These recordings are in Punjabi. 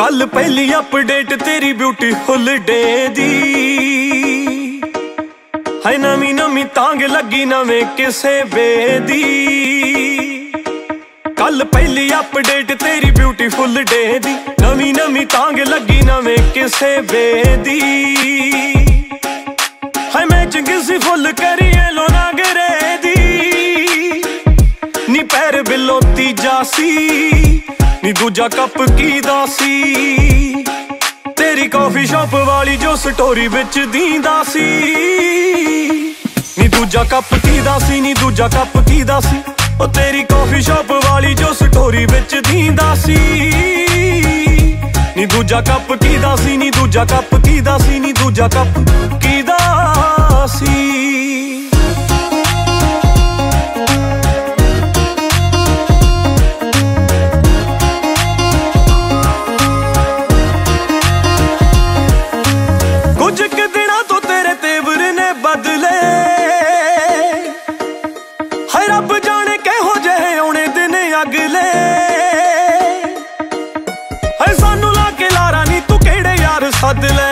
ਕੱਲ ਪਹਿਲੀ ਅਪਡੇਟ ਤੇਰੀ ਬਿਊਟੀਫੁਲ ਡੇ ਦੀ ਹੈ, ਨਵੀਂ ਨਵੀਂ ਤਾਂਗ ਲੱਗੀ ਨਵੇਂ ਕਿਸੇ ਵੇ ਦੀ। ਕੱਲ ਪਹਿਲੀ ਅਪਡੇਟ ਤੇਰੀ ਬਿਊਟੀਫੁਲ ਡੇ ਦੀ, ਨਵੀਂ ਨਵੀਂ ਤਾਂਗ ਲੱਗੀ ਨਵੇਂ ਕਿਸੇ ਵੇ ਦੀ। ਹੈ ਮੈਚਿੰਗ ਸੀ ਫੁੱਲ ਕਰੀਏ ਲੋ ਨਾਗਰੇ ਦੀ, ਨੀ ਪੈਰ ਬਿੱਲੋ ਤੀਜਾ ਸੀ ਨੀ ਦੂਜਾ ਕੱਪ ਕੀਦਾ ਸੀ। ਤੇਰੀ ਕਾਫੀ ਸ਼ਾਪ ਵਾਲੀ ਜੋ ਸਟੋਰੀ ਵਿੱਚ ਦੀਂਦਾ ਸੀ, ਨੀ ਦੂਜਾ ਕੱਪ ਕੀਦਾ ਸੀ ਨੀ ਦੂਜਾ ਕੱਪ ਕੀਦਾ ਸੀ। ਉਹ ਤੇਰੀ ਕਾਫੀ ਸ਼ਾਪ ਵਾਲੀ ਜੋ ਸਟੋਰੀ ਵਿੱਚ ਦੀਂਦਾ ਸੀ, ਨੀ ਦੂਜਾ ਕੱਪ ਕੀਦਾ ਸੀ ਨੀ ਦੂਜਾ ਕੱਪ ਕੀਦਾ ਸੀ ਨੀ ਦੂਜਾ ਕੱਪ ਕੀਦਾ ਸੀ। ਕੁਝ ਕੁ ਦਿਨਾਂ ਤੋਂ ਤੇਰੇ ਤੇਵਰ ਨੇ ਬਦਲੇ, ਹਾਏ ਰੱਬ ਜਾਣੇ ਕਿਹੋ ਜਿਹੇ ਆਉਣੇ ਦਿਨ ਅਗਲੇ। ਹਾਏ ਸਾਨੂੰ ਲਾ ਕੇ ਲਾਰਾ ਨੀ ਤੂੰ ਕਿਹੜੇ ਯਾਰ ਸੱਦ ਲੈ,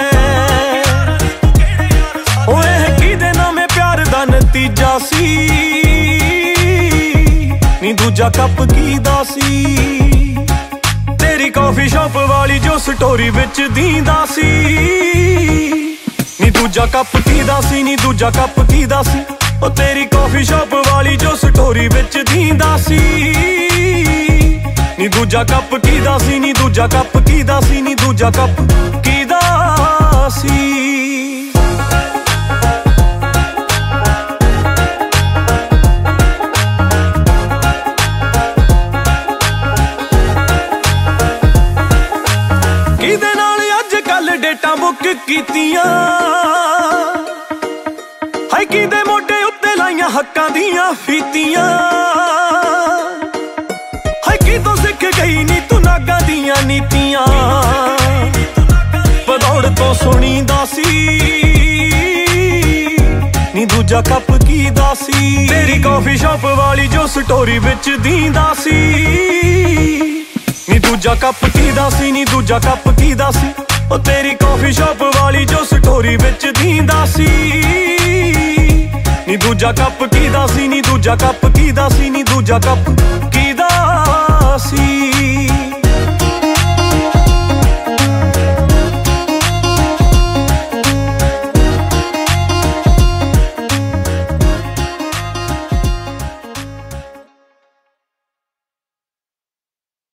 ਓਏ ਕਿਹਦੇ ਨਾਮੇ ਪਿਆਰ ਦਾ ਨਤੀਜਾ ਸੀ, ਨੀ ਦੂਜਾ ਕੱਪ ਕੀਦਾ ਸੀ। ਤੇਰੀ ਕਾਫੀ ਸ਼ਾਪ ਵਾਲੀ ਜੋ ਸਟੋਰੀ ਵਿੱਚ ਦੀਂਦਾ ਸੀ, ਨੀ ਦੂਜਾ ਕੱਪ ਕੀਦਾ ਸੀ ਨੀ ਦੂਜਾ ਕੱਪ ਕੀਦਾ ਸੀ। ਉਹ ਤੇਰੀ ਕਾਫੀ ਸ਼ਾਪ ਵਾਲੀ ਜੋ ਸਟੋਰੀ ਵਿੱਚ ਦੀਂਦਾ ਸੀ, ਨੀ ਦੂਜਾ ਕੱਪ ਕੀਦਾ ਸੀ ਨੀ ਦੂਜਾ ਕੱਪ ਕੀਦਾ ਸੀ ਨੀ ਦੂਜਾ ਕੱਪ ਕੀਦਾ ਸੀ। ਕਿਹਦੇ ਨਾਲ ਅੱਜ ਕੱਲ ਡੇਟਾਂ ਬੁੱਕ ਕੀਤੀਆਂ, ਹਾਏ ਕਿਹਦੇ ਮੋਢੇ ਉੱਤੇ ਲਾਈਆਂ ਹੱਕਾਂ ਦੀਆਂ ਫੀਤੀਆਂ। ਹਾਏ ਕਿਤੋਂ ਸਿੱਖ ਗਈ ਨੀ ਤੂੰ ਨਾਗਾਂ ਦੀਆਂ ਨੀਤੀਆਂ, ਭਦੌੜ ਤੋਂ ਸੁਣੀਂਦਾ ਸੀ ਨੀ ਦੂਜਾ ਕੱਪ ਕੀਦਾ ਸੀ। ਤੇਰੀ ਕਾਫੀ ਸ਼ਾਪ ਵਾਲੀ ਜੋ ਸਟੋਰੀ ਵਿੱਚ ਦੀਂਦਾ ਸੀ, ਨੀ ਦੂਜਾ ਕੱਪ ਕੀਦਾ ਸੀ ਨੀ ਦੂਜਾ ਕੱਪ ਕੀਦਾ ਸੀ। ਉਹ ਤੇਰੀ ਕਾਫੀ ਸ਼ਾਪ ਵਾਲੀ ਜੋ ਸਟੋਰੀ ਵਿੱਚ ਦੀਂਦਾ ਸੀ, ਨੀ ਦੂਜਾ ਕੱਪ ਕੀਦਾ ਸੀ ਨੀ ਦੂਜਾ ਕੱਪ ਕੀਦਾ ਸੀ ਨੀ ਦੂਜਾ ਕੱਪ ਕੀਦਾ ਸੀ।